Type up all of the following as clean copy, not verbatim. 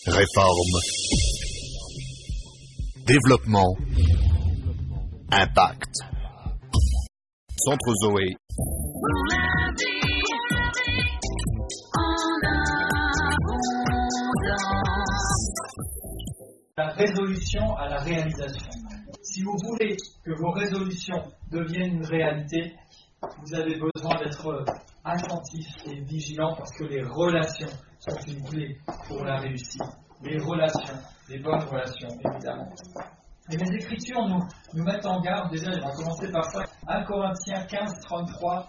Réforme. Développement. Impact. Centre Zoé. La résolution à la réalisation. Si vous voulez que vos résolutions deviennent une réalité, vous avez besoin d'être attentif et vigilant parce que les relations sont une clé pour la réussite. Les relations, les bonnes relations, évidemment. Et les Écritures nous mettent en garde, déjà, on va commencer par ça. 1 Corinthiens 15, 33.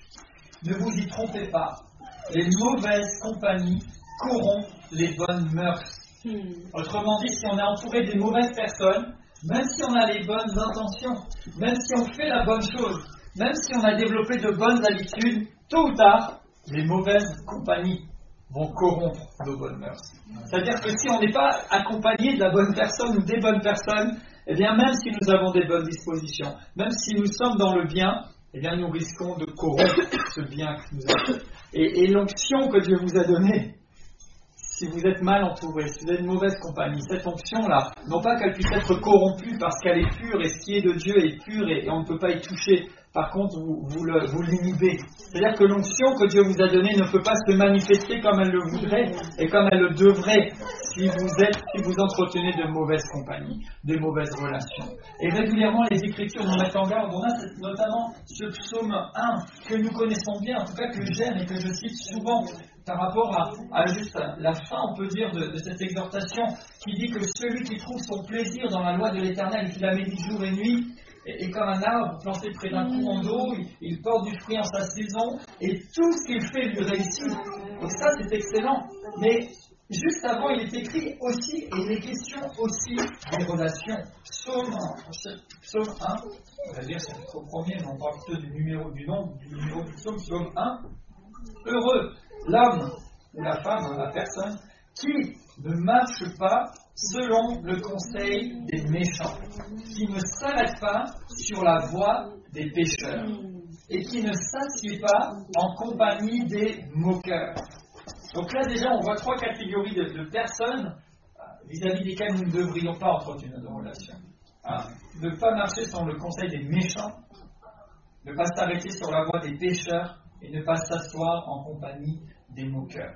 Ne vous y trompez pas. Les mauvaises compagnies corrompent les bonnes mœurs. Autrement dit, si on est entouré des mauvaises personnes, même si on a les bonnes intentions, même si on fait la bonne chose, même si on a développé de bonnes habitudes, tôt ou tard, les mauvaises compagnies vont corrompre nos bonnes mœurs. C'est-à-dire que si on n'est pas accompagné de la bonne personne ou des bonnes personnes, eh bien même si nous avons des bonnes dispositions, même si nous sommes dans le bien, eh bien nous risquons de corrompre ce bien que nous avons. Et l'onction que Dieu vous a donnée, si vous êtes mal entouré, si vous êtes une mauvaise compagnie, cette onction-là, non pas qu'elle puisse être corrompue parce qu'elle est pure et ce qui est de Dieu est pur et on ne peut pas y toucher. Par contre, vous l'inhibez. C'est-à-dire que l'onction que Dieu vous a donnée ne peut pas se manifester comme elle le voudrait et comme elle le devrait si vous entretenez de mauvaises compagnies, de mauvaises relations. Et régulièrement, les Écritures nous mettent en garde. On a notamment ce psaume 1 que nous connaissons bien, en tout cas que j'aime et que je cite souvent par rapport à juste la fin, on peut dire, de cette exhortation qui dit que celui qui trouve son plaisir dans la loi de l'Éternel et qui la médite jour et nuit, et comme un arbre planté près d'un courant d'eau, il porte du fruit en sa saison, et tout ce qu'il fait lui réussit. Donc ça, c'est excellent. Mais juste avant, il est écrit aussi, et il est question aussi des relations. Psaume 1, on va dire c'est au premier, mais on parle plutôt du numéro du psaume, psaume 1. Heureux l'homme ou la femme, la personne, qui ne marche pas selon le conseil des méchants, qui ne s'arrête pas sur la voie des pécheurs, et qui ne s'assied pas en compagnie des moqueurs. Donc là déjà on voit trois catégories de personnes vis-à-vis desquelles nous ne devrions pas entretenir nos relations. Ne pas marcher selon le conseil des méchants, ne pas s'arrêter sur la voie des pécheurs, et ne pas s'asseoir en compagnie des moqueurs.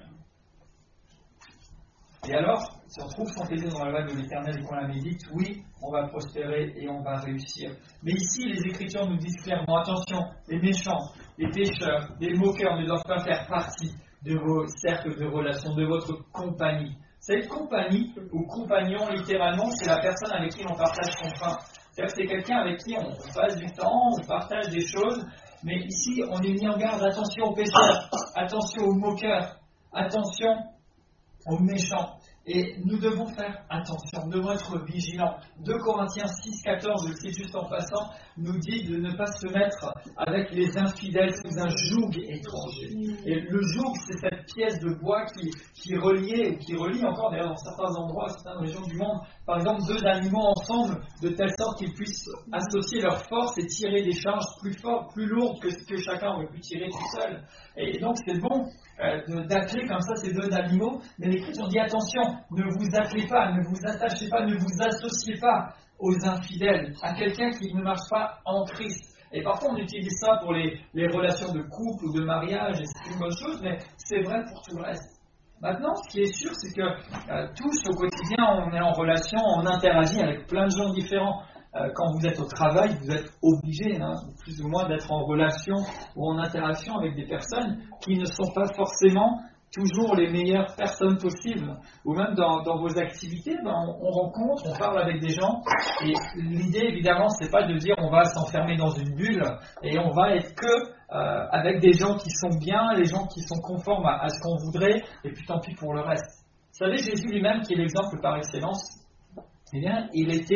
Et alors, si on trouve son plaisir dans la loi de l'Éternel et qu'on la médite, oui, on va prospérer et on va réussir. Mais ici, les Écritures nous disent clairement, attention, les méchants, les pécheurs, les moqueurs ne doivent pas faire partie de vos cercles de relations, de votre compagnie. Cette compagnie, ou compagnon, littéralement, c'est la personne avec qui on partage son pain. C'est-à-dire que c'est quelqu'un avec qui on passe du temps, on partage des choses. Mais ici, on est mis en garde, attention aux pécheurs, attention aux moqueurs, attention aux méchants. Et nous devons faire attention, nous devons être vigilants. 2 Corinthiens 6, 14, je le cite juste en passant, nous dit de ne pas se mettre avec les infidèles sous un joug étranger. Et le joug, c'est cette pièce de bois qui reliait, ou qui relie encore d'ailleurs dans certains endroits, certaines régions du monde, par exemple deux animaux ensemble, de telle sorte qu'ils puissent associer leurs forces et tirer des charges plus fortes, plus lourdes que ce que chacun aurait pu tirer tout seul. Et donc c'est bon d'atteler comme ça ces deux animaux, mais l'Écriture dit attention, ne vous attelez pas, ne vous attachez pas, ne vous associez pas aux infidèles, à quelqu'un qui ne marche pas en Christ. Et parfois on utilise ça pour les relations de couple ou de mariage, et c'est une bonne chose, mais c'est vrai pour tout le reste. Maintenant, ce qui est sûr, c'est que tous, au quotidien, on est en relation, on interagit avec plein de gens différents. Quand vous êtes au travail, vous êtes obligé, plus ou moins, d'être en relation ou en interaction avec des personnes qui ne sont pas forcément toujours les meilleures personnes possibles. Ou même dans vos activités, on rencontre, on parle avec des gens. Et l'idée, évidemment, c'est pas de dire on va s'enfermer dans une bulle et on va être que avec des gens qui sont bien, les gens qui sont conformes à ce qu'on voudrait, et puis tant pis pour le reste. Vous savez, Jésus lui-même, qui est l'exemple par excellence, eh bien,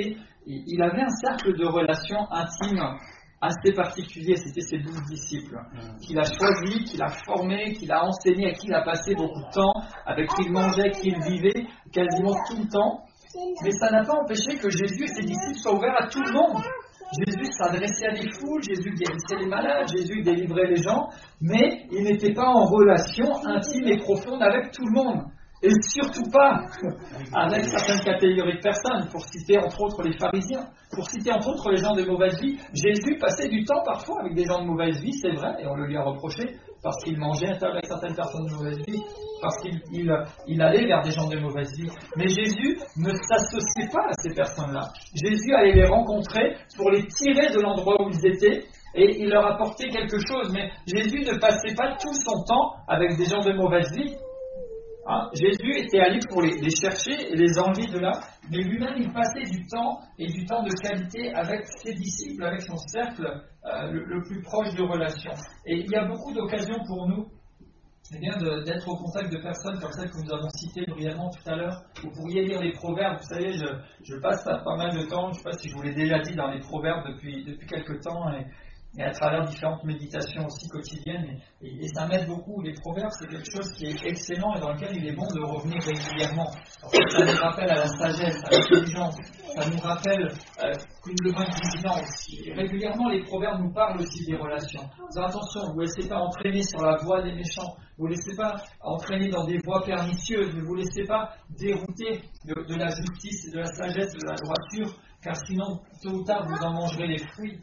il avait un cercle de relations intimes assez particulier, c'était ses 12 disciples, qu'il a choisis, qu'il a formés, qu'il a enseignés, à qui il a passé beaucoup de temps, avec qui il mangeait, qui il vivait, quasiment tout le temps. Mais ça n'a pas empêché que Jésus et ses disciples soient ouverts à tout le monde. Jésus s'adressait à des foules, Jésus guérissait les malades, Jésus délivrait les gens, mais il n'était pas en relation intime et profonde avec tout le monde. Et surtout pas avec certaines catégories de personnes, pour citer entre autres les pharisiens, pour citer entre autres les gens de mauvaise vie. Jésus passait du temps parfois avec des gens de mauvaise vie, c'est vrai, et on le lui a reproché, parce qu'il mangeait avec certaines personnes de mauvaise vie, parce qu'il allait vers des gens de mauvaise vie. Mais Jésus ne s'associait pas à ces personnes-là. Jésus allait les rencontrer pour les tirer de l'endroit où ils étaient, et il leur apportait quelque chose. Mais Jésus ne passait pas tout son temps avec des gens de mauvaise vie. Jésus était allé pour les chercher et les enlever de là, mais lui-même il passait du temps, et du temps de qualité avec ses disciples, avec son cercle le plus proche de relations. Et il y a beaucoup d'occasions pour nous d'être au contact de personnes comme celles que nous avons citées brièvement tout à l'heure. Vous pourriez lire les proverbes, vous savez, je passe pas mal de temps, je ne sais pas si je vous l'ai déjà dit, dans les proverbes depuis quelques temps, et à travers différentes méditations aussi quotidiennes, et ça m'aide beaucoup. Les proverbes, c'est quelque chose qui est excellent et dans lequel il est bon de revenir régulièrement. Parce que ça nous rappelle à la sagesse, à l'intelligence, ça nous rappelle qu'une devient vigilance. Et régulièrement, les proverbes nous parlent aussi des relations. Faites attention, ne vous laissez pas entraîner sur la voie des méchants, ne vous laissez pas entraîner dans des voies pernicieuses, ne vous laissez pas dérouter de la justice et de la sagesse, de la droiture, car sinon, tôt ou tard, vous en mangerez les fruits.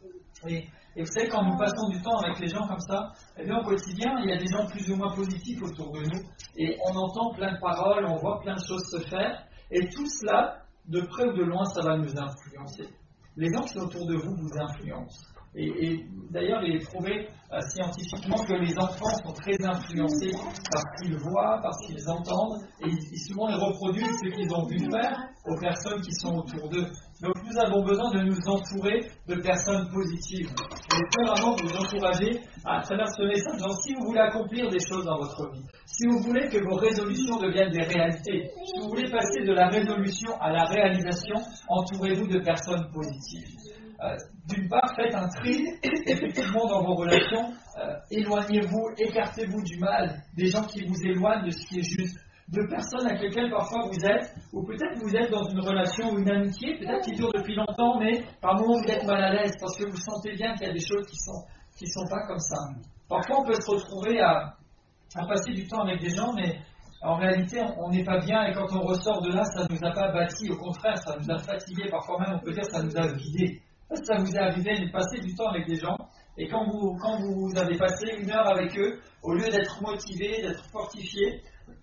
Et vous savez, quand nous passons du temps avec les gens comme ça, eh bien, au quotidien, il y a des gens plus ou moins positifs autour de nous, et on entend plein de paroles, on voit plein de choses se faire, et tout cela, de près ou de loin, ça va nous influencer. Les gens qui sont autour de vous vous influencent. Et d'ailleurs, il est prouvé scientifiquement que les enfants sont très influencés par ce qu'ils voient, par ce qu'ils entendent, et souvent ils reproduisent ce qu'ils ont vu faire aux personnes qui sont autour d'eux. Donc nous avons besoin de nous entourer de personnes positives. Et vraiment vous encourager à travers ce message, donc, si vous voulez accomplir des choses dans votre vie, si vous voulez que vos résolutions deviennent des réalités, si vous voulez passer de la résolution à la réalisation, entourez-vous de personnes positives. D'une part, faites un tri effectivement dans vos relations, éloignez-vous, écartez-vous du mal, des gens qui vous éloignent de ce qui est juste, de personnes avec lesquelles parfois vous êtes, ou peut-être vous êtes dans une relation ou une amitié, peut-être qui dure depuis longtemps, mais par moments vous êtes mal à l'aise parce que vous sentez bien qu'il y a des choses qui sont pas comme ça. Parfois on peut se retrouver à passer du temps avec des gens, mais en réalité on n'est pas bien, et quand on ressort de là, ça ne nous a pas bâti, au contraire, ça nous a fatigué, parfois même on peut dire ça nous a vidé. Ça vous est arrivé de passer du temps avec des gens, et quand vous avez passé une heure avec eux, au lieu d'être motivé, d'être fortifié,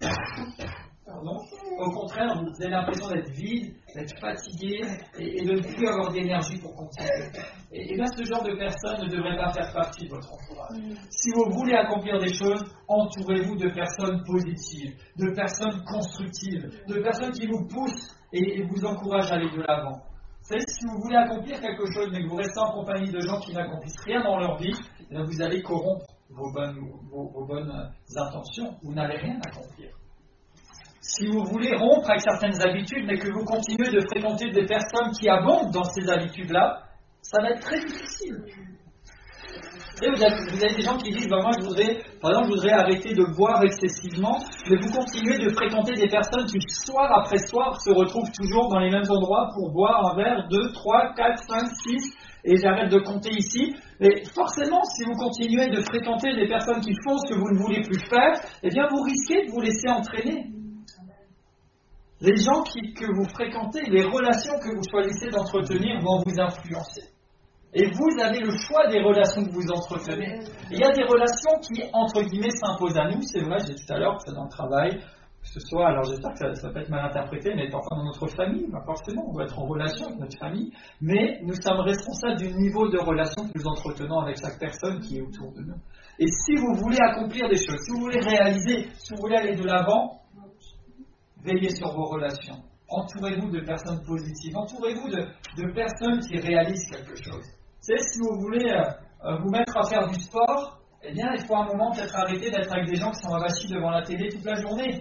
au contraire, vous avez l'impression d'être vide, d'être fatigué, et de ne plus avoir d'énergie pour continuer. Et là, ce genre de personnes ne devrait pas faire partie de votre entourage. Si vous voulez accomplir des choses, entourez-vous de personnes positives, de personnes constructives, de personnes qui vous poussent et vous encouragent à aller de l'avant. Vous savez, si vous voulez accomplir quelque chose, mais que vous restez en compagnie de gens qui n'accomplissent rien dans leur vie, vous allez corrompre vos bonnes intentions. Vous n'allez rien accomplir. Si vous voulez rompre avec certaines habitudes, mais que vous continuez de fréquenter des personnes qui abondent dans ces habitudes-là, ça va être très difficile. Et vous avez des gens qui disent, moi je voudrais arrêter de boire excessivement, mais vous continuez de fréquenter des personnes qui soir après soir se retrouvent toujours dans les mêmes endroits pour boire un verre, 2, 3, 4, 5, 6, et j'arrête de compter ici. Mais forcément, si vous continuez de fréquenter des personnes qui font ce que vous ne voulez plus faire, eh bien vous risquez de vous laisser entraîner. Les gens que vous fréquentez, les relations que vous choisissez d'entretenir vont vous influencer. Et vous avez le choix des relations que vous entretenez. Il y a des relations qui, entre guillemets, s'imposent à nous. C'est vrai, j'ai dit tout à l'heure que dans le travail, que ce soit, alors j'espère que ça peut être mal interprété, mais parfois dans notre famille, forcément, on doit être en relation avec notre famille, mais nous sommes responsables du niveau de relation que nous entretenons avec chaque personne qui est autour de nous. Et si vous voulez accomplir des choses, si vous voulez réaliser, si vous voulez aller de l'avant, veillez sur vos relations. Entourez-vous de personnes positives, entourez-vous de personnes qui réalisent quelque chose. Vous savez, si vous voulez vous mettre à faire du sport, eh bien, il faut à un moment peut-être arrêter d'être avec des gens qui sont avachis devant la télé toute la journée.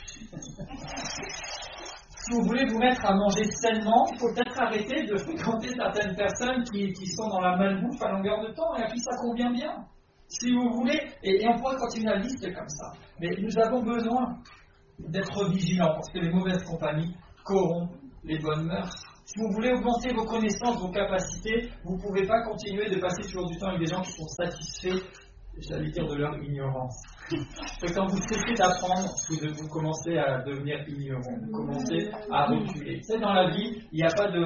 Si vous voulez vous mettre à manger sainement, il faut peut-être arrêter de fréquenter certaines personnes qui sont dans la malbouffe à longueur de temps et à qui ça convient bien. Si vous voulez, et on pourrait continuer la liste comme ça, mais nous avons besoin d'être vigilants parce que les mauvaises compagnies corrompent les bonnes mœurs. Si vous voulez augmenter vos connaissances, vos capacités, vous ne pouvez pas continuer de passer toujours du temps avec des gens qui sont satisfaits, j'allais dire, de leur ignorance. que quand vous cessez d'apprendre, vous commencez à devenir ignorant, vous commencez à reculer. C'est dans la vie, il n'y a pas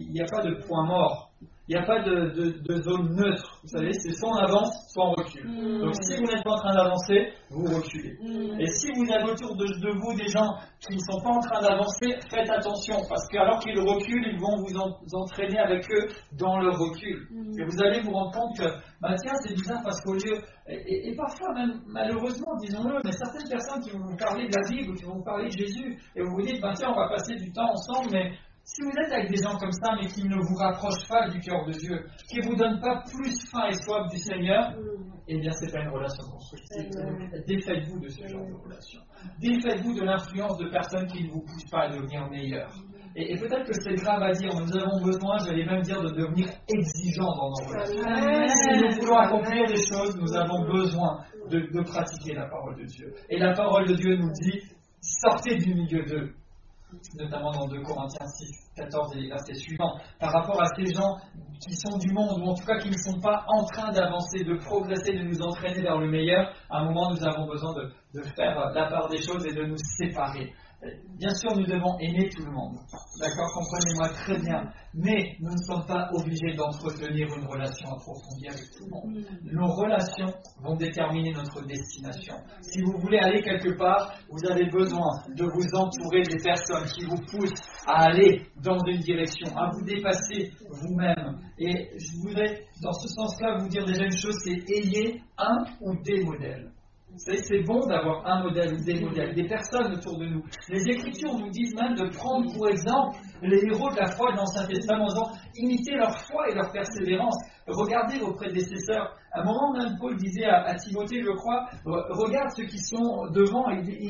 de point mort. Il n'y a pas de zone neutre. Vous savez, c'est soit on avance, soit on recule. Donc si vous n'êtes pas en train d'avancer, vous reculez. Et si vous avez autour de vous des gens qui ne sont pas en train d'avancer, faites attention, parce qu'alors qu'ils reculent, ils vont vous entraîner avec eux dans leur recul. Et vous allez vous rendre compte que, tiens, c'est bizarre parce qu'au lieu... Et parfois même, malheureusement, disons-le, mais certaines personnes qui vont vous parler de la Bible, ou qui vont vous parler de Jésus, et vous vous dites, tiens, on va passer du temps ensemble, mais... Si vous êtes avec des gens comme ça, mais qui ne vous rapprochent pas du cœur de Dieu, qui ne vous donnent pas plus faim et soif du Seigneur, eh bien, ce n'est pas une relation constructive. Défaites-vous de ce genre de relation. Défaites-vous de l'influence de personnes qui ne vous poussent pas à devenir meilleurs. Et peut-être que c'est grave à dire, mais nous avons besoin, j'allais même dire, de devenir exigeants dans nos relations. Si nous voulons accomplir des choses, nous avons besoin de pratiquer la parole de Dieu. Et la parole de Dieu nous dit, sortez du milieu d'eux. Notamment dans 2 Corinthiens 6, 14 et les versets suivants, par rapport à ces gens qui sont du monde, ou en tout cas qui ne sont pas en train d'avancer, de progresser, de nous entraîner vers le meilleur. À un moment, nous avons besoin de faire la part des choses et de nous séparer. Bien sûr, nous devons aimer tout le monde, d'accord, comprenez-moi très bien, mais nous ne sommes pas obligés d'entretenir une relation approfondie avec tout le monde. Nos relations vont déterminer notre destination. Si vous voulez aller quelque part, vous avez besoin de vous entourer des personnes qui vous poussent à aller dans une direction, à vous dépasser vous-même. Et je voudrais, dans ce sens-là, vous dire déjà une chose, c'est ayez un ou des modèles. C'est bon d'avoir un modèle ou des modèles, des personnes autour de nous. Les Écritures nous disent même de prendre pour exemple les héros de la foi de l'Ancien Testament, en disant imitez leur foi et leur persévérance. Regardez vos prédécesseurs. À un moment même, Paul disait à Timothée, je crois, regarde ceux qui sont devant.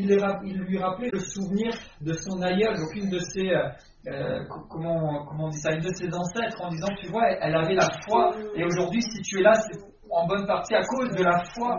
Il lui rappelait le souvenir de son aïeul, donc une de ses... comment on dit ça, une de ses ancêtres, en disant, tu vois, elle avait la foi, et aujourd'hui, si tu es là, c'est en bonne partie à cause de la foi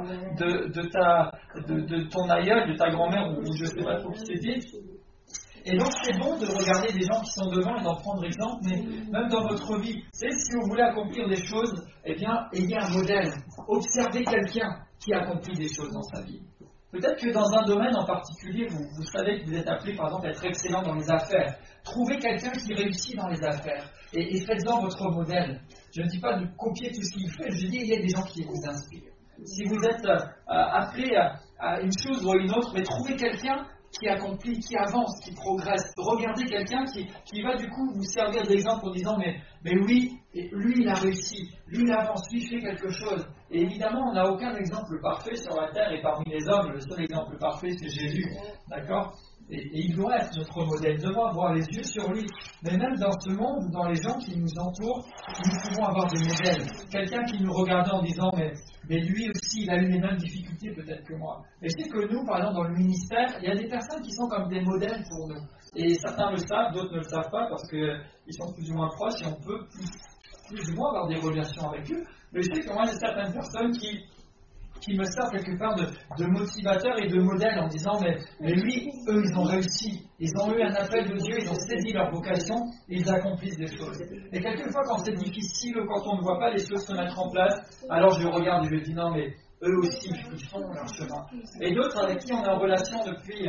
de ton aïeul, de ta grand-mère, ou je ne sais pas trop qui c'était. Et donc c'est bon de regarder des gens qui sont devant et d'en prendre exemple, mais même dans votre vie, si vous voulez accomplir des choses, eh bien, ayez un modèle. Observez quelqu'un qui accomplit des choses dans sa vie. Peut-être que dans un domaine en particulier, vous savez que vous êtes appelé par exemple à être excellent dans les affaires. Trouvez quelqu'un qui réussit dans les affaires et faites-en votre modèle. Je ne dis pas de copier tout ce qu'il fait, je dis il y a des gens qui vous inspirent. Si vous êtes appelé à une chose ou à une autre, mais trouvez quelqu'un qui accomplit, qui avance, qui progresse. Regardez quelqu'un qui va du coup vous servir d'exemple en disant mais oui, lui il a réussi, lui il avance, lui il fait quelque chose. Et évidemment on n'a aucun exemple parfait sur la terre et parmi les hommes, le seul exemple parfait c'est Jésus, d'accord ? Et il doit être notre modèle, nous devons avoir les yeux sur lui. Mais même dans ce monde, dans les gens qui nous entourent, nous pouvons avoir des modèles. Quelqu'un qui nous regarde en disant mais lui aussi, il a eu les mêmes difficultés peut-être que moi. Et je sais que nous, par exemple, dans le ministère, il y a des personnes qui sont comme des modèles pour nous. Et certains le savent, d'autres ne le savent pas parce qu'ils sont plus ou moins proches et on peut plus ou moins avoir des relations avec eux. Mais je sais que moi, il y a certaines personnes qui me servent quelque part de motivateur et de modèle en disant mais lui, eux, ils ont réussi, ils ont eu un appel de Dieu, ils ont saisi leur vocation, et ils accomplissent des choses. Et quelquefois, quand c'est difficile, quand on ne voit pas les choses se mettre en place, alors je regarde et je dis non mais eux aussi, ils font leur chemin. Et d'autres avec qui on est en relation depuis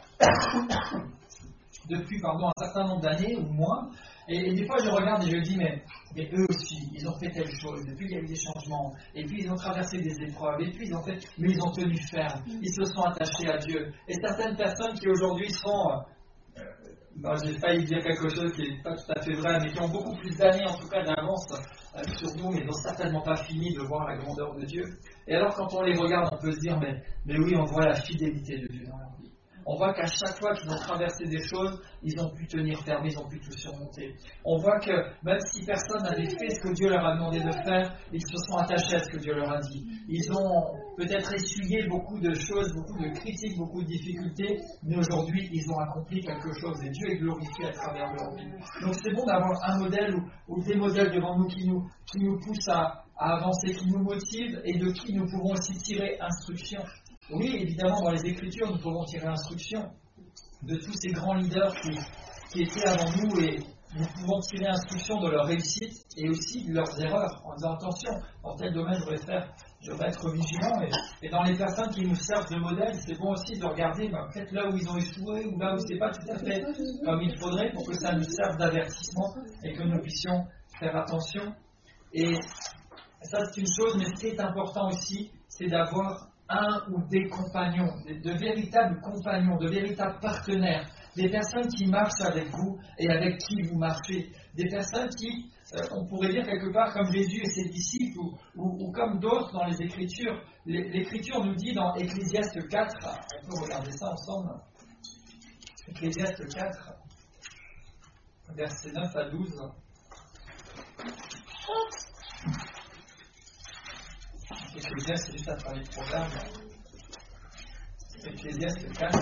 un certain nombre d'années ou moins, et des fois je regarde et je dis mais eux aussi, ils ont fait telle chose, et puis il y a eu des changements, et puis ils ont traversé des épreuves, et puis mais ils ont tenu ferme, ils se sont attachés à Dieu. Et certaines personnes qui aujourd'hui sont, j'ai failli dire quelque chose qui n'est pas tout à fait vrai, mais qui ont beaucoup plus d'années en tout cas d'avance sur nous, mais ils n'ont certainement pas fini de voir la grandeur de Dieu. Et alors quand on les regarde, on peut se dire mais oui, on voit la fidélité de Dieu dans leur vie. On voit qu'à chaque fois qu'ils ont traversé des choses, ils ont pu tenir ferme, ils ont pu tout surmonter. On voit que même si personne n'avait fait ce que Dieu leur a demandé de faire, ils se sont attachés à ce que Dieu leur a dit. Ils ont peut-être essuyé beaucoup de choses, beaucoup de critiques, beaucoup de difficultés, mais aujourd'hui, ils ont accompli quelque chose et Dieu est glorifié à travers leur vie. Donc c'est bon d'avoir un modèle ou des modèles devant nous qui nous poussent à avancer, qui nous motivent et de qui nous pouvons aussi tirer instruction. Oui, évidemment, dans les Écritures, nous pouvons tirer instruction de tous ces grands leaders qui étaient avant nous et nous pouvons tirer instruction de leur réussite et aussi de leurs erreurs, en disant attention, dans tel domaine je devrais être vigilant. Et dans les personnes qui nous servent de modèle, c'est bon aussi de regarder peut-être là où ils ont échoué ou là où c'est pas tout à fait comme il faudrait pour que ça nous serve d'avertissement et que nous puissions faire attention. Et ça c'est une chose, mais ce qui est important aussi, c'est d'avoir un ou des compagnons, de véritables compagnons, de véritables partenaires, des personnes qui marchent avec vous et avec qui vous marchez, des personnes qui, on pourrait dire quelque part comme Jésus et ses disciples ou comme d'autres dans les Écritures. L'Écriture nous dit dans Ecclésiaste 4, on peut regarder ça ensemble, Ecclésiaste 4, versets 9 à 12. Ecclésiaste, c'est juste à travers les Proverbes. Ecclésiaste 4.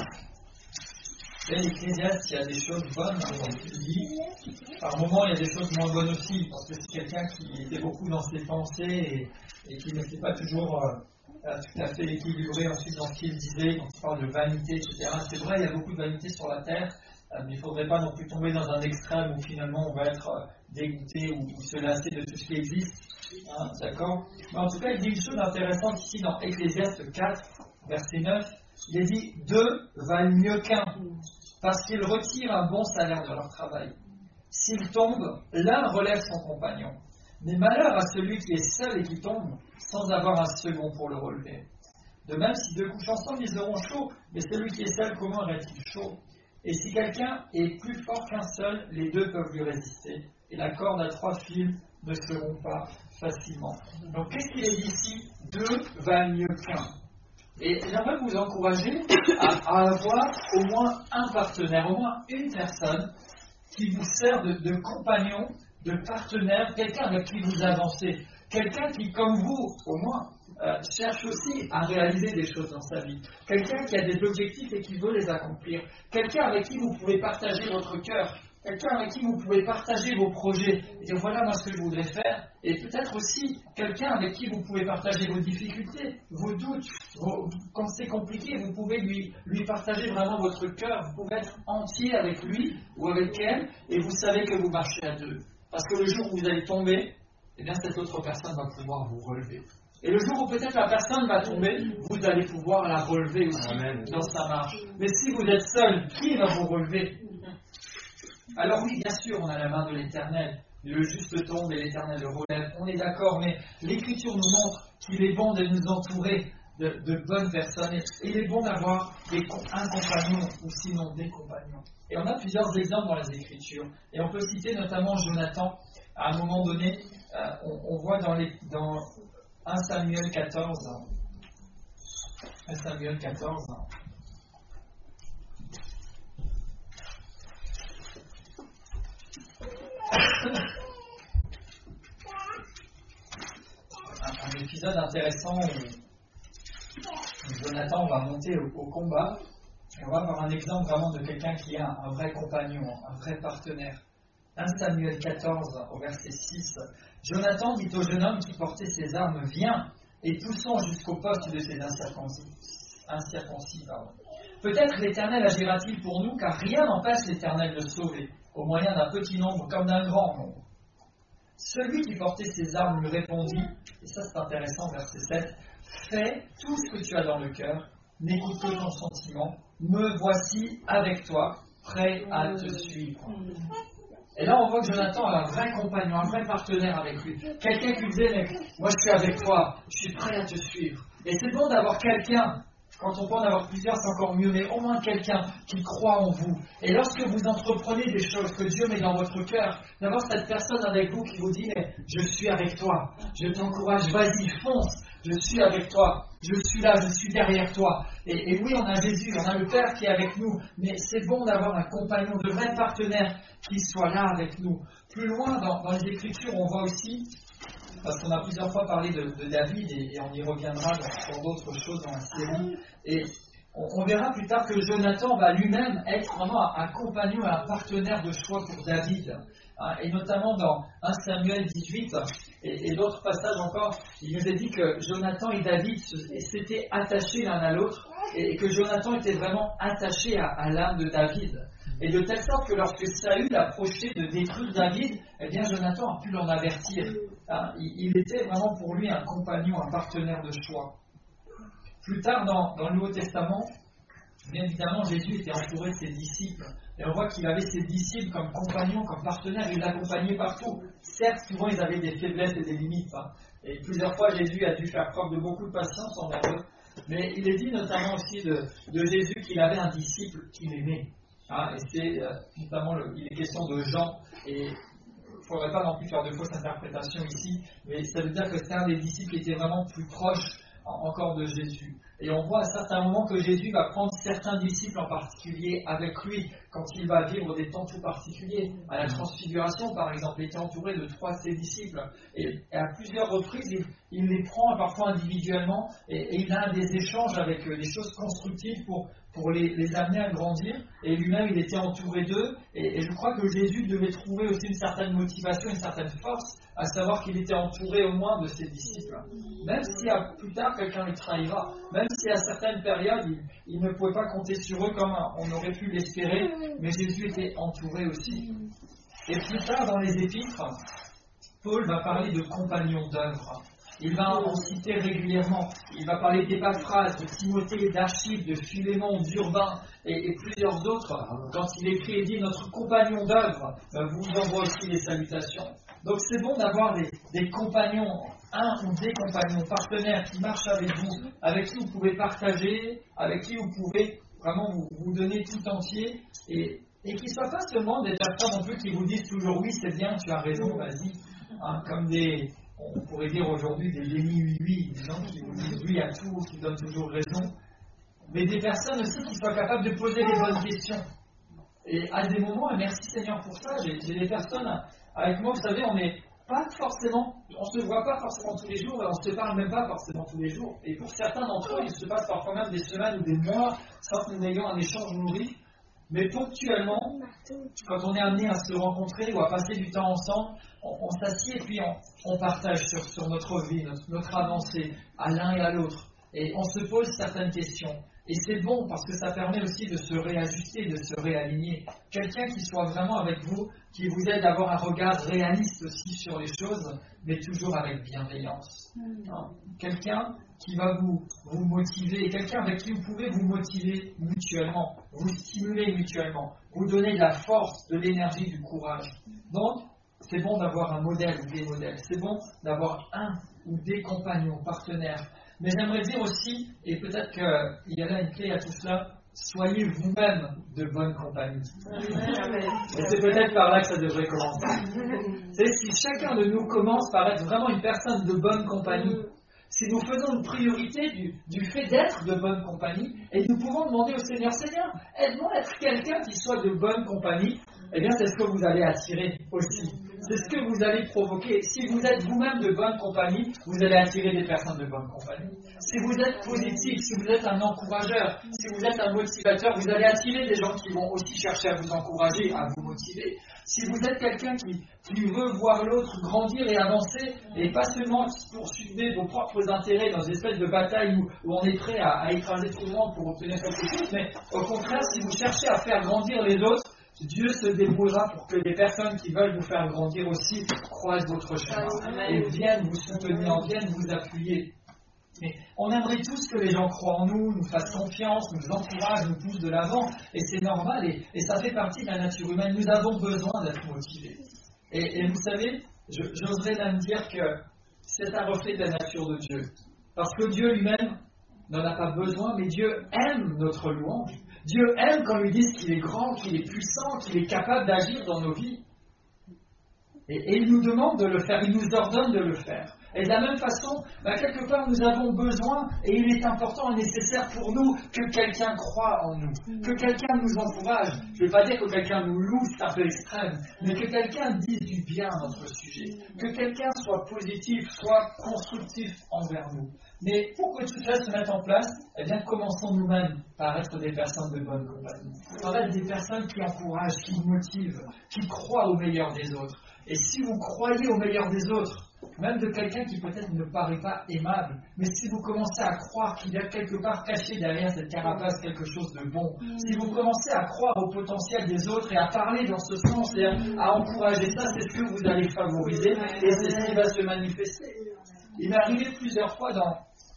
Et l'Ecclésiaste, il y a des choses bonnes dans ce qu'il dit. Par moments, il y a des choses moins bonnes aussi, parce que c'est quelqu'un qui était beaucoup dans ses pensées et qui n'était pas toujours tout à fait équilibré ensuite dans ce qu'il disait, quand il parle de vanité, etc. C'est vrai, il y a beaucoup de vanité sur la terre, mais il ne faudrait pas non plus tomber dans un extrême où finalement on va être dégoûté ou se lasser de tout ce qui existe. D'accord ? Mais en tout cas, il dit une chose intéressante ici dans Ecclésiaste 4, verset 9. Il est dit « Deux valent mieux qu'un, parce qu'ils retirent un bon salaire de leur travail. S'ils tombent, l'un relève son compagnon. Mais malheur à celui qui est seul et qui tombe, sans avoir un second pour le relever. De même, si deux couchent ensemble, ils auront chaud, mais celui qui est seul, comment aurait-il chaud ? Et si quelqu'un est plus fort qu'un seul, les deux peuvent lui résister. Et la corde à 3 fils ne se rompt pas facilement. » Donc, qu'est-ce qu'il est dit ici ? Deux valent mieux qu'un. Et j'aimerais vous encourager à avoir au moins un partenaire, au moins une personne qui vous sert de compagnon, de partenaire, quelqu'un avec qui vous avancez, quelqu'un qui, comme vous, au moins, cherche aussi à réaliser des choses dans sa vie, quelqu'un qui a des objectifs et qui veut les accomplir, quelqu'un avec qui vous pouvez partager votre cœur, quelqu'un avec qui vous pouvez partager vos projets et dire voilà moi ce que je voudrais faire, et peut-être aussi quelqu'un avec qui vous pouvez partager vos difficultés, vos doutes, quand c'est compliqué, vous pouvez lui partager vraiment votre cœur, vous pouvez être entier avec lui ou avec elle, et vous savez que vous marchez à deux. Parce que le jour où vous allez tomber, eh bien cette autre personne va pouvoir vous relever. Et le jour où peut-être la personne va tomber, vous allez pouvoir la relever aussi. Amen. Dans sa marche. Mais si vous êtes seul, qui va vous relever ? Alors oui, bien sûr, on a la main de l'Éternel. Le juste tombe et l'Éternel le relève. On est d'accord, mais l'Écriture nous montre qu'il est bon de nous entourer de bonnes personnes. Et il est bon d'avoir un compagnon ou sinon des compagnons. Et on a plusieurs exemples dans les Écritures. Et on peut citer notamment Jonathan. À un moment donné, on voit dans 1 Samuel 14. 1 Samuel 14. Un épisode intéressant où Jonathan va monter au combat et on va avoir un exemple vraiment de quelqu'un qui a un vrai compagnon, un vrai partenaire. 1 Samuel 14 au verset 6. Jonathan dit au jeune homme qui portait ses armes, viens et poussons jusqu'au poste de ces incirconcis. Peut-être l'Éternel agira-t-il pour nous, car rien n'empêche l'Éternel de sauver, au moyen d'un petit nombre comme d'un grand nombre. Celui qui portait ses armes lui répondit, et ça c'est intéressant, verset 7, fais tout ce que tu as dans le cœur, n'écoute que ton sentiment, me voici avec toi, prêt à te suivre. Et là on voit que Jonathan a un vrai compagnon, un vrai partenaire avec lui, quelqu'un qui lui disait, mais moi je suis avec toi, je suis prêt à te suivre. Et c'est bon d'avoir quelqu'un. Quand on peut en avoir plusieurs, c'est encore mieux, mais au moins quelqu'un qui croit en vous. Et lorsque vous entreprenez des choses que Dieu met dans votre cœur, d'avoir cette personne avec vous qui vous dit « mais je suis avec toi, je t'encourage, vas-y, fonce, je suis avec toi, je suis là, je suis derrière toi. » Et oui, on a Jésus, on a le Père qui est avec nous, mais c'est bon d'avoir un compagnon, de vrai partenaire qui soit là avec nous. Plus loin, dans les Écritures, on voit aussi... Parce qu'on a plusieurs fois parlé de David et on y reviendra sur d'autres choses dans la série. Et on verra plus tard que Jonathan va lui-même être vraiment un compagnon et un partenaire de choix pour David. Et notamment dans 1 Samuel 18 et d'autres passages encore, il nous est dit que Jonathan et David s'étaient attachés l'un à l'autre et que Jonathan était vraiment attaché à l'âme de David. Et de telle sorte que lorsque Saül approchait de détruire David, eh bien Jonathan a pu l'en avertir. Il était vraiment pour lui un compagnon, un partenaire de choix. Plus tard dans le Nouveau Testament, bien évidemment, Jésus était entouré de ses disciples. Et on voit qu'il avait ses disciples comme compagnons, comme partenaires, il l'accompagnait partout. Certes, souvent, ils avaient des faiblesses et des limites. Et plusieurs fois, Jésus a dû faire preuve de beaucoup de patience envers eux. Mais il est dit notamment aussi de Jésus qu'il avait un disciple qu'il aimait. Et c'est notamment, il est question de Jean. Et il ne faudrait pas non plus faire de fausses interprétations ici. Mais ça veut dire que c'est un des disciples qui était vraiment plus proche encore de Jésus. Et on voit à certains moments que Jésus va prendre certains disciples en particulier avec lui quand il va vivre des temps tout particuliers. À la transfiguration, par exemple, il était entouré de 3 de ses disciples. Et à plusieurs reprises, il les prend parfois individuellement et il a des échanges avec eux, des choses constructives pour les amener à grandir. Et lui-même, il était entouré d'eux. Et je crois que Jésus devait trouver aussi une certaine motivation, une certaine force, à savoir qu'il était entouré au moins de ses disciples. Même si plus tard, quelqu'un le trahira, même si à certaines périodes, il ne pouvait pas compter sur eux comme on aurait pu l'espérer, mais Jésus était entouré aussi. Et plus tard, dans les épîtres, Paul va parler de compagnons d'œuvre. Il va en citer régulièrement. Il va parler d'Épaphras, de Timothée, d'Archippe, de Philémon, d'Urbain et plusieurs autres. Quand il écrit et dit « Notre compagnon d'œuvre vous envoie aussi les salutations ». Donc c'est bon d'avoir des compagnons, un ou des compagnons partenaires qui marchent avec qui vous pouvez partager, avec qui vous pouvez vraiment vous donner tout entier et qui ne soient pas seulement des personnes non plus qui vous disent toujours « Oui, c'est bien, tu as raison, vas-y ». Comme on pourrait dire aujourd'hui des génies oui, des gens qui vous disent oui à tout, qui donnent toujours raison, mais des personnes aussi qui soient capables de poser les bonnes questions. Et à des moments, et merci Seigneur pour ça, j'ai des personnes avec moi, vous savez, on se voit pas forcément tous les jours, et on se parle même pas forcément tous les jours. Et pour certains d'entre eux, il se passe parfois même des semaines ou des mois sans que nous ayons un échange nourri. Mais ponctuellement, quand on est amené à se rencontrer ou à passer du temps ensemble, on s'assied et puis on partage sur notre vie, notre avancée à l'un et à l'autre. Et on se pose certaines questions. Et c'est bon parce que ça permet aussi de se réajuster, de se réaligner. Quelqu'un qui soit vraiment avec vous, qui vous aide à avoir un regard réaliste aussi sur les choses, mais toujours avec bienveillance. Quelqu'un qui va vous motiver, quelqu'un avec qui vous pouvez vous motiver mutuellement, vous stimuler mutuellement, vous donner de la force, de l'énergie, du courage. Donc, c'est bon d'avoir un modèle ou des modèles. C'est bon d'avoir un ou des compagnons, partenaires. Mais j'aimerais dire aussi, et peut-être qu'il y a là une clé à tout cela, soyez vous-même de bonne compagnie. Et c'est peut-être par là que ça devrait commencer. C'est si chacun de nous commence par être vraiment une personne de bonne compagnie, si nous faisons une priorité du fait d'être de bonne compagnie, et nous pouvons demander au Seigneur, Seigneur, aide-moi à être quelqu'un qui soit de bonne compagnie, eh bien c'est ce que vous allez attirer aussi. C'est ce que vous allez provoquer. Si vous êtes vous-même de bonne compagnie, vous allez attirer des personnes de bonne compagnie. Si vous êtes positif, si vous êtes un encourageur, si vous êtes un motivateur, vous allez attirer des gens qui vont aussi chercher à vous encourager, à vous motiver. Si vous êtes quelqu'un qui veut voir l'autre grandir et avancer, et pas seulement poursuivre vos propres intérêts dans une espèce de bataille où on est prêt à écraser tout le monde pour obtenir quelque chose, mais au contraire, si vous cherchez à faire grandir les autres, Dieu se débrouillera pour que les personnes qui veulent vous faire grandir aussi croisent votre chemin et viennent vous soutenir, viennent vous appuyer. Mais on aimerait tous que les gens croient en nous, nous fassent confiance, nous encouragent, nous poussent de l'avant, et c'est normal, et ça fait partie de la nature humaine. Nous avons besoin d'être motivés. Et vous savez, j'oserais même dire que c'est un reflet de la nature de Dieu. Parce que Dieu lui-même n'en a pas besoin, mais Dieu aime notre louange. Dieu aime quand lui disent qu'il est grand, qu'il est puissant, qu'il est capable d'agir dans nos vies. Et il nous demande de le faire, il nous ordonne de le faire. Et de la même façon, quelque part, nous avons besoin, et il est important et nécessaire pour nous, que quelqu'un croie en nous, que quelqu'un nous encourage. Je ne veux pas dire que quelqu'un nous loue, c'est un peu extrême, mais que quelqu'un dise du bien à notre sujet, que quelqu'un soit positif, soit constructif envers nous. Mais pour que tout cela se mette en place, eh bien, commençons nous-mêmes par être des personnes de bonne compagnie, par être des personnes qui encouragent, qui motivent, qui croient au meilleur des autres. Et si vous croyez au meilleur des autres, même de quelqu'un qui peut-être ne paraît pas aimable, mais si vous commencez à croire qu'il y a quelque part caché derrière cette carapace quelque chose de bon, si vous commencez à croire au potentiel des autres et à parler dans ce sens et à encourager ça, c'est ce que vous allez favoriser et c'est ce qui va se manifester. Il m'est arrivé plusieurs fois dans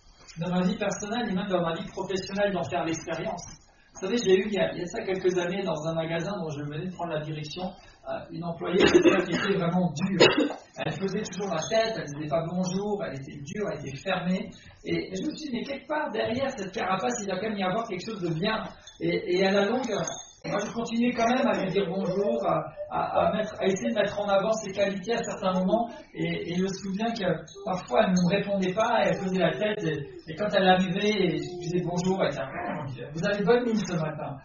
ma vie personnelle et même dans ma vie professionnelle d'en faire l'expérience. Vous savez, j'ai eu il y a ça quelques années dans un magasin dont je venais de prendre la direction, une employée qui était vraiment dure. Elle faisait toujours la tête, elle ne disait pas bonjour, elle était dure, elle était fermée. Et je me suis dit, mais quelque part derrière cette carapace, il va quand même y avoir quelque chose de bien. Et à la longue, moi je continuais quand même à lui dire bonjour, à essayer de mettre en avant ses qualités à certains moments. Et je me souviens que parfois elle ne me répondait pas, elle faisait la tête. Et quand elle arrivait, je disais bonjour, elle disait, vous avez bonne mine ce matin.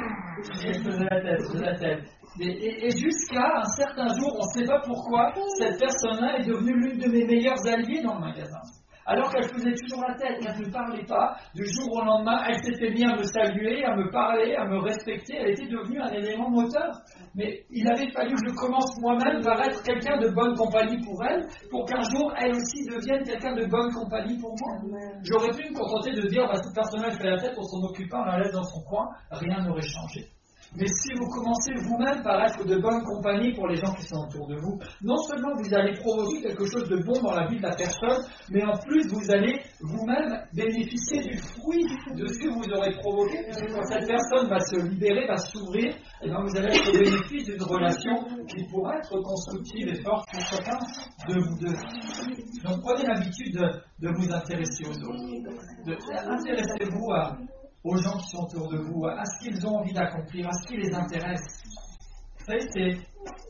Elle faisait la tête. Et jusqu'à un certain jour, on ne sait pas pourquoi, cette personne-là est devenue l'une de mes meilleures alliées dans le magasin. Alors qu'elle faisait toujours la tête, qu'elle ne parlait pas, du jour au lendemain, elle s'était mise à me saluer, à me parler, à me respecter, elle était devenue un élément moteur. Mais il avait fallu que je commence moi-même par être quelqu'un de bonne compagnie pour elle, pour qu'un jour, elle aussi devienne quelqu'un de bonne compagnie pour moi. J'aurais pu me contenter de dire, cette personne-là fait la tête, on s'en occupe pas, on la laisse dans son coin, rien n'aurait changé. Mais si vous commencez vous-même par être de bonne compagnie pour les gens qui sont autour de vous, non seulement vous allez provoquer quelque chose de bon dans la vie de la personne, mais en plus vous allez vous-même bénéficier du fruit de ce que vous aurez provoqué, puisque quand cette personne va se libérer, va s'ouvrir, et bien vous allez être au bénéfice d'une relation qui pourra être constructive et forte pour chacun de vous deux. Donc prenez l'habitude de vous intéresser aux autres. Intéressez-vous aux gens qui sont autour de vous, à ce qu'ils ont envie d'accomplir, à ce qui les intéresse. Vous savez,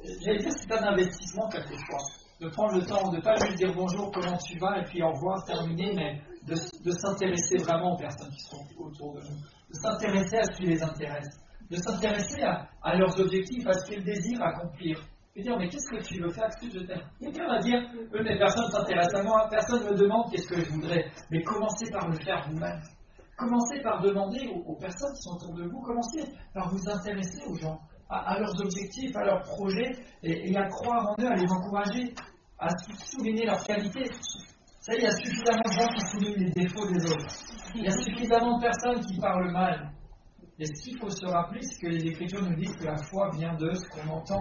c'est un investissement quelquefois. De prendre le temps, de ne pas juste dire bonjour, comment tu vas, et puis au revoir, terminé, mais de s'intéresser vraiment aux personnes qui sont autour de nous. De s'intéresser à ce qui les intéresse. De s'intéresser à leurs objectifs, à ce qu'ils désirent accomplir. Et dire, mais qu'est-ce que tu veux faire? Qu'est-ce que je t'aime? Quelqu'un va dire, mais personne ne s'intéresse à moi, personne ne me demande qu'est-ce que je voudrais. Mais commencez par le faire vous-même. Commencez par demander aux personnes qui sont autour de vous, commencez par vous intéresser aux gens, à leurs objectifs, à leurs projets, et à croire en eux, à les encourager, à souligner leurs qualités. Ça, il y a suffisamment de gens qui soulignent les défauts des autres. Il y a suffisamment de personnes qui parlent mal. Et ce qu'il faut se rappeler, c'est que les Écritures nous disent que la foi vient de ce qu'on entend.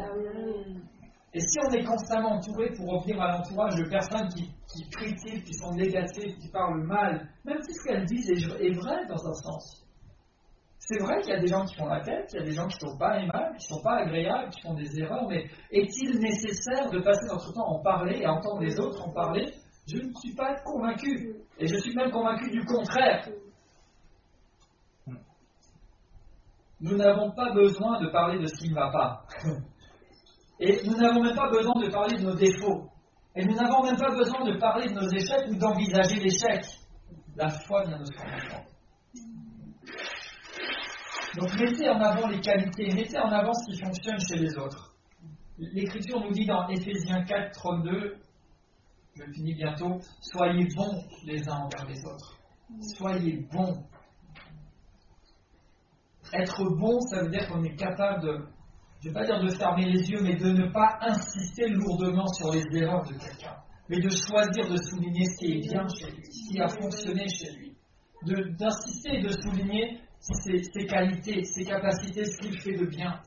Et si on est constamment entouré, pour revenir à l'entourage, de personnes qui critiquent, qui sont négatives, qui parlent mal, même si ce qu'elles disent est vrai dans un sens. C'est vrai qu'il y a des gens qui font la tête, il y a des gens qui ne sont pas aimables, qui ne sont pas agréables, qui font des erreurs, mais est-il nécessaire de passer notre temps à en parler et à entendre les autres en parler? Je ne suis pas convaincu. Et je suis même convaincu du contraire. Nous n'avons pas besoin de parler de ce qui ne va pas. Et nous n'avons même pas besoin de parler de nos défauts. Et nous n'avons même pas besoin de parler de nos échecs ou d'envisager l'échec. La foi vient de ce qu'on entend. Donc mettez en avant les qualités, mettez en avant ce qui fonctionne chez les autres. L'Écriture nous dit dans Éphésiens 4, 32, je finis bientôt, soyez bons les uns envers les autres. Soyez bons. Être bon, ça veut dire qu'on est capable de, je ne vais pas dire de fermer les yeux, mais de ne pas insister lourdement sur les erreurs de quelqu'un, mais de choisir de souligner ce qui est bien chez lui, ce qui a fonctionné chez lui, d'insister et de souligner ses qualités, ses capacités, ce qu'il fait de bien.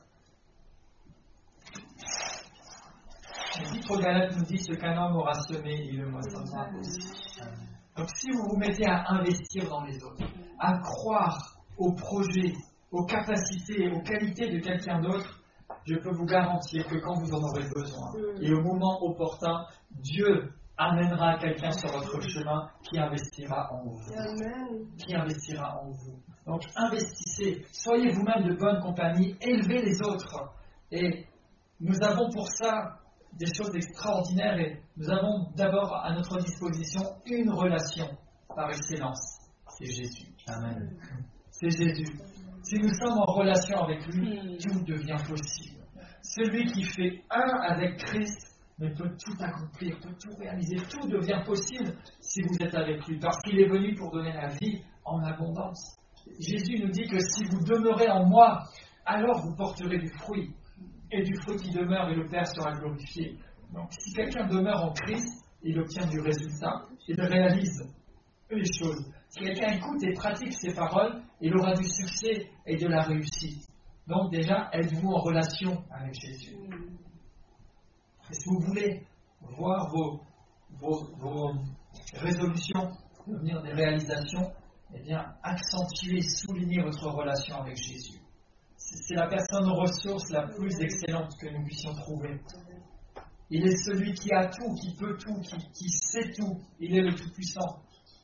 L'Épître aux Galates nous dit ce qu'un homme aura semé, il le moissonnera aussi. Donc si vous vous mettez à investir dans les autres, à croire aux projets, aux capacités, aux qualités de quelqu'un d'autre, je peux vous garantir que quand vous en aurez besoin, et au moment opportun, Dieu amènera quelqu'un sur votre chemin qui investira en vous. Qui investira en vous. Donc investissez, soyez vous-même de bonne compagnie, élevez les autres. Et nous avons pour ça des choses extraordinaires et nous avons d'abord à notre disposition une relation par excellence. C'est Jésus. Amen. C'est Jésus. Si nous sommes en relation avec lui, tout devient possible. Celui qui fait un avec Christ, mais peut tout accomplir, peut tout réaliser, tout devient possible si vous êtes avec lui, parce qu'il est venu pour donner la vie en abondance. Jésus nous dit que si vous demeurez en moi, alors vous porterez du fruit, et du fruit qui demeure, et le Père sera glorifié. Donc si quelqu'un demeure en Christ, il obtient du résultat, il réalise les choses. Si quelqu'un écoute et pratique ces paroles, il aura du succès et de la réussite. Donc déjà, êtes-vous en relation avec Jésus? Et si vous voulez voir vos résolutions devenir des réalisations, eh bien, accentuez, soulignez votre relation avec Jésus. C'est la personne ressource la plus excellente que nous puissions trouver. Il est celui qui a tout, qui peut tout, qui sait tout. Il est le Tout-Puissant.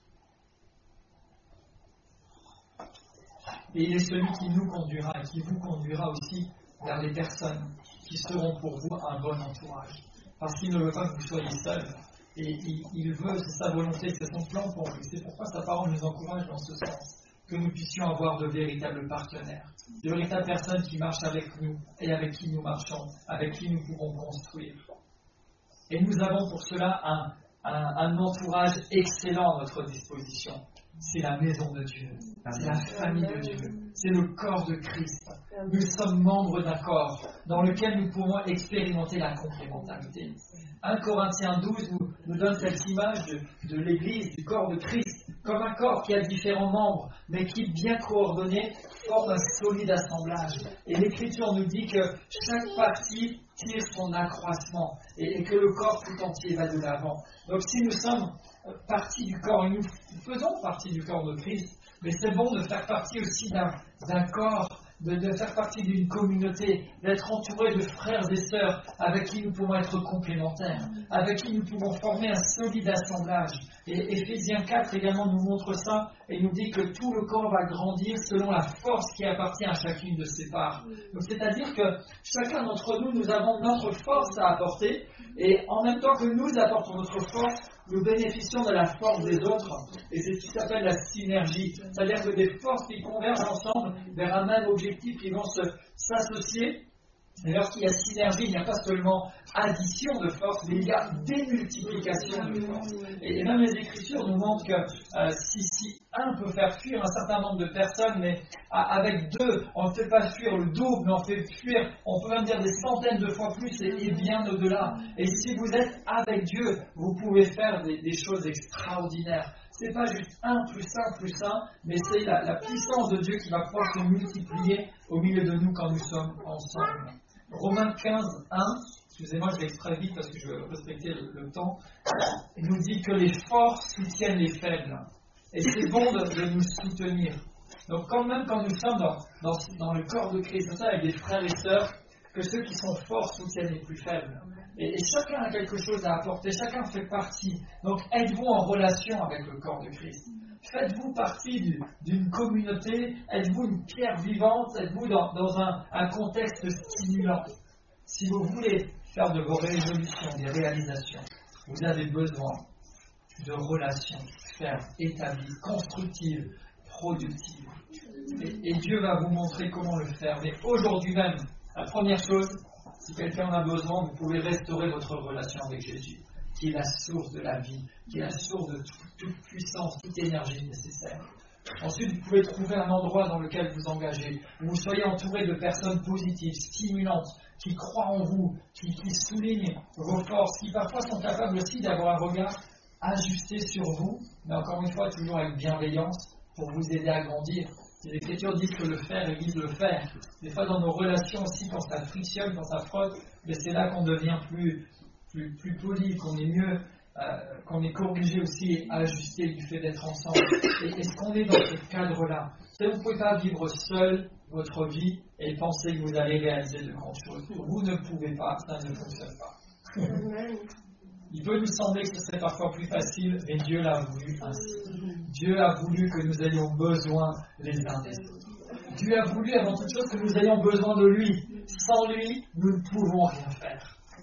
Et il est celui qui nous conduira et qui vous conduira aussi vers les personnes qui seront pour vous un bon entourage. Parce qu'il ne veut pas que vous soyez seuls. Et il veut, c'est sa volonté, c'est son plan pour vous. C'est pourquoi sa parole nous encourage dans ce sens. Que nous puissions avoir de véritables partenaires. De véritables personnes qui marchent avec nous et avec qui nous marchons, avec qui nous pouvons construire. Et nous avons pour cela un entourage excellent à notre disposition. C'est la maison de Dieu, c'est la famille de Dieu, c'est le corps de Christ. Nous sommes membres d'un corps dans lequel nous pouvons expérimenter la complémentarité. 1 Corinthiens 12 nous donne cette image de l'Église, du corps de Christ, comme un corps qui a différents membres, mais qui, bien coordonnés, forme un solide assemblage. Et l'Écriture nous dit que chaque partie tire son accroissement et que le corps tout entier va de l'avant. Donc si nous sommes partie du corps, et nous faisons partie du corps de Christ, mais c'est bon de faire partie aussi d'un corps, de faire partie d'une communauté, d'être entouré de frères et sœurs avec qui nous pouvons être complémentaires, avec qui nous pouvons former un solide assemblage. Et Éphésiens 4 également nous montre ça et nous dit que tout le corps va grandir selon la force qui appartient à chacune de ses parts. Donc c'est-à-dire que chacun d'entre nous, nous avons notre force à apporter et en même temps que nous apportons notre force, nous bénéficions de la force des autres, et c'est ce qui s'appelle la synergie, c'est-à-dire que des forces qui convergent ensemble vers un même objectif, qui vont s'associer, et lorsqu'il y a synergie, il n'y a pas seulement addition de force, mais il y a démultiplication de force. Et même les Écritures nous montrent que si un peut faire fuir un certain nombre de personnes, mais avec deux, on ne fait pas fuir le double, mais on fait fuir, on peut même dire des centaines de fois plus et bien au-delà. Et si vous êtes avec Dieu, vous pouvez faire des choses extraordinaires. C'est pas juste 1 plus 1 plus 1, mais c'est la puissance de Dieu qui va pouvoir se multiplier au milieu de nous quand nous sommes ensemble. Romains 15, 1, excusez-moi, je vais extraire vite parce que je veux respecter le temps, il nous dit que les forts soutiennent les faibles. Et c'est bon de nous soutenir. Donc quand même quand nous sommes dans le corps de Christ, ça, avec des frères et sœurs, que ceux qui sont forts soutiennent les plus faibles. Et chacun a quelque chose à apporter, chacun fait partie. Donc êtes-vous en relation avec le corps de Christ? Faites-vous partie d'une communauté? Êtes-vous une pierre vivante? Êtes-vous dans un contexte stimulant? Si vous voulez faire de vos résolutions des réalisations, vous avez besoin de relations fermes, établies, constructives, productives. Et Dieu va vous montrer comment le faire. Mais aujourd'hui même, la première chose, si quelqu'un en a besoin, vous pouvez restaurer votre relation avec Jésus, qui est la source de la vie, qui est la source de toute puissance, toute énergie nécessaire. Ensuite, vous pouvez trouver un endroit dans lequel vous engagez, où vous soyez entouré de personnes positives, stimulantes, qui croient en vous, qui soulignent vos forces, qui parfois sont capables aussi d'avoir un regard ajusté sur vous, mais encore une fois, toujours avec bienveillance, pour vous aider à grandir. L'Écriture dit que le faire évite le faire. Des fois, dans nos relations aussi, quand ça frictionne, quand ça frotte, mais c'est là qu'on devient plus poli, qu'on est mieux, qu'on est corrigé aussi et ajusté du fait d'être ensemble. Et est-ce qu'on est dans ce cadre-là? Vous ne pouvez pas vivre seul votre vie et penser que vous allez réaliser de grandes choses. Vous ne pouvez pas, ça ne fonctionne pas. Il peut nous sembler que ce serait parfois plus facile, mais Dieu l'a voulu ainsi. Dieu a voulu que nous ayons besoin les uns des autres. Dieu a voulu avant toute chose que nous ayons besoin de lui. Sans lui, nous ne pouvons rien faire.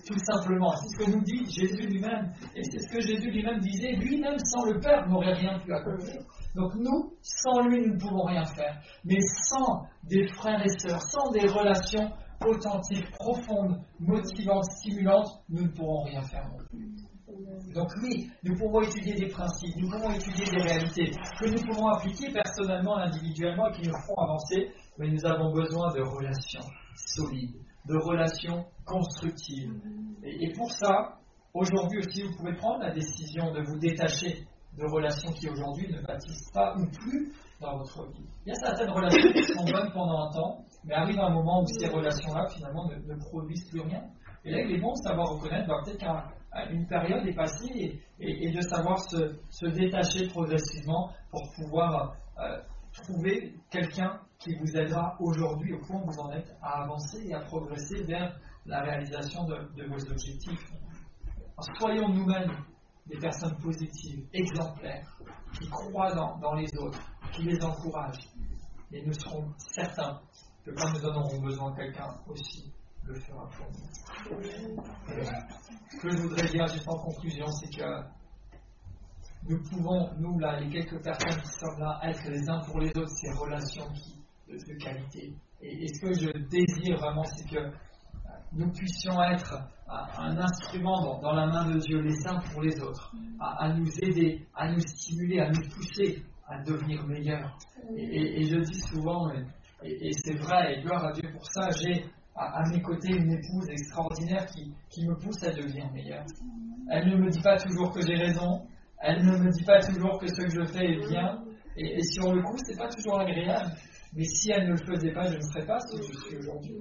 tout simplement. C'est ce que nous dit Jésus lui-même. Et c'est ce que Jésus lui-même disait. Lui-même, sans le Père, n'aurait rien pu accomplir. Donc nous, sans lui, nous ne pouvons rien faire. Mais sans des frères et sœurs, sans des relations authentiques, profondes, motivantes, stimulantes, nous ne pourrons rien faire non plus. Donc oui, nous pouvons étudier des principes, nous pouvons étudier des réalités que nous pouvons appliquer personnellement, individuellement et qui nous feront avancer, mais nous avons besoin de relations solides, de relations constructives. Et pour ça, aujourd'hui aussi, vous pouvez prendre la décision de vous détacher de relations qui aujourd'hui ne bâtissent pas ou plus dans votre vie. Il y a certaines relations qui sont bonnes pendant un temps, mais arrive un moment où ces relations-là finalement ne produisent plus rien. Et là, il est bon de savoir reconnaître peut-être qu'une période est passée et de savoir se détacher progressivement pour pouvoir trouver quelqu'un qui vous aidera aujourd'hui au point où vous en êtes à avancer et à progresser vers la réalisation de vos objectifs. Alors, soyons nous-mêmes des personnes positives, exemplaires, qui croient dans les autres, qui les encouragent. Et nous serons certains que quand nous en aurons besoin, quelqu'un aussi le fera pour nous. Ce que je voudrais dire juste en conclusion, c'est que nous pouvons, nous là, les quelques personnes qui sommes là, être les uns pour les autres, ces relations de qualité. Et ce que je désire vraiment, c'est que nous puissions être un instrument dans la main de Dieu, les uns pour les autres, à nous aider, à nous stimuler, à nous pousser à devenir meilleurs. Et je dis souvent, et c'est vrai, et gloire à Dieu pour ça, j'ai à mes côtés une épouse extraordinaire qui me pousse à devenir meilleur. Elle ne me dit pas toujours que j'ai raison, elle ne me dit pas toujours que ce que je fais est bien, et sur le coup, c'est pas toujours agréable. Mais si elle ne le faisait pas, je ne serais pas ce que je suis aujourd'hui.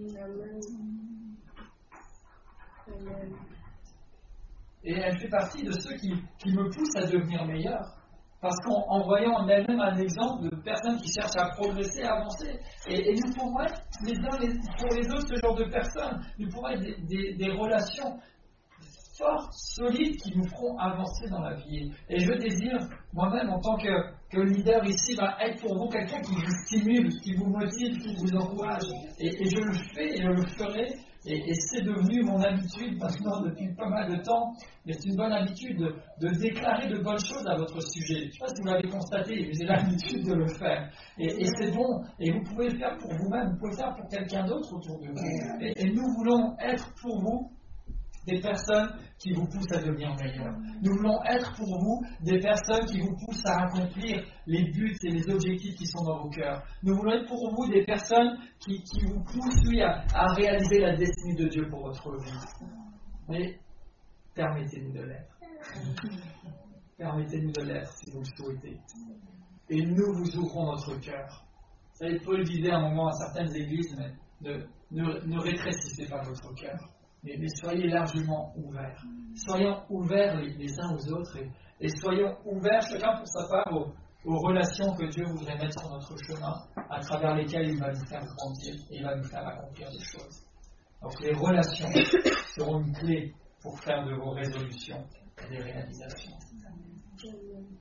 Et elle fait partie de ceux qui me poussent à devenir meilleur. Parce qu'en voyant en elle-même un exemple de personnes qui cherchent à progresser, à avancer. Et nous pouvons être les uns pour les autres ce genre de personnes. Nous pouvons être des relations fortes, solides, qui nous feront avancer dans la vie. Et je désire, moi-même, en tant que leader ici, être pour vous quelqu'un qui vous stimule, qui vous motive, qui vous encourage. Et je le fais et je le ferai. Et c'est devenu mon habitude maintenant depuis pas mal de temps, mais c'est une bonne habitude de déclarer de bonnes choses à votre sujet. Je ne sais pas si vous l'avez constaté, mais j'ai l'habitude de le faire. Et c'est bon, et vous pouvez le faire pour vous-même, vous pouvez le faire pour quelqu'un d'autre autour de vous. Et nous voulons être pour vous des personnes qui vous poussent à devenir meilleurs. Nous voulons être pour vous des personnes qui vous poussent à accomplir les buts et les objectifs qui sont dans vos cœurs. Nous voulons être pour vous des personnes qui vous poussent, oui, à réaliser la destinée de Dieu pour votre vie. Mais permettez-nous de l'être. Permettez-nous de l'être si vous le souhaitez. Et nous vous ouvrons notre cœur. Vous savez, Paul disait à un moment à certaines églises, mais ne rétrécissez pas votre cœur. Mais soyez largement ouverts. Soyons ouverts les uns aux autres et soyons ouverts chacun pour sa part aux relations que Dieu voudrait mettre sur notre chemin, à travers lesquelles il va nous faire grandir et il va nous faire accomplir des choses. Donc les relations seront une clé pour faire de vos résolutions des réalisations.